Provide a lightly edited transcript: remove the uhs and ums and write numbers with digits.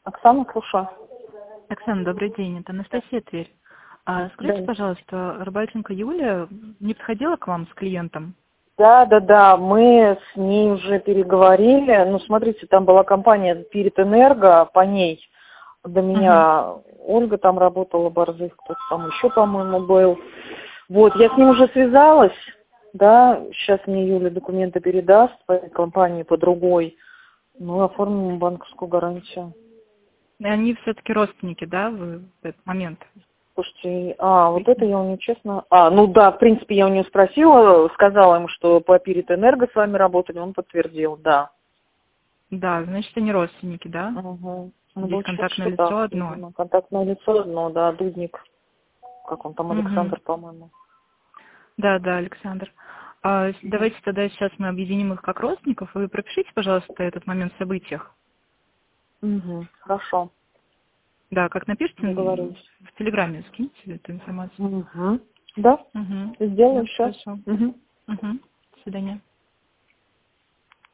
Оксана, слушаю. Оксана, добрый день. Это Анастасия, Тверь. Скажите, Да. пожалуйста, Рыбальченко Юлия не подходила к вам с клиентом? Да, мы с ней уже переговорили. Ну, смотрите, там была компания Spirit Энерго, по ней до меня Ольга там работала, Борзых, кто-то там еще, по-моему, был. Вот, я с ним уже связалась, да, сейчас мне Юля документы передаст по этой компании, по другой. Ну, оформим банковскую гарантию. И они все-таки родственники, да, в этот момент? Слушайте, вот это я у нее честно... ну да, в принципе, я у нее спросила, сказала ему, что по Spirit Энерго с вами работали, он подтвердил, да. Да, значит, они родственники, да? Угу. Ну, Здесь получается, контактное что так, лицо одно. видимо. Контактное лицо одно, да, Дудник, как он там, Мгм. Александр, по-моему. Да, Александр. Давайте тогда сейчас мы объединим их как родственников. Вы пропишите, пожалуйста, этот момент в событиях. Угу. Хорошо, Да, как напишите, договорились. в Телеграме скиньте эту информацию. Угу. Да, Угу. сделаю Да, сейчас. хорошо. Угу. Угу. До свидания.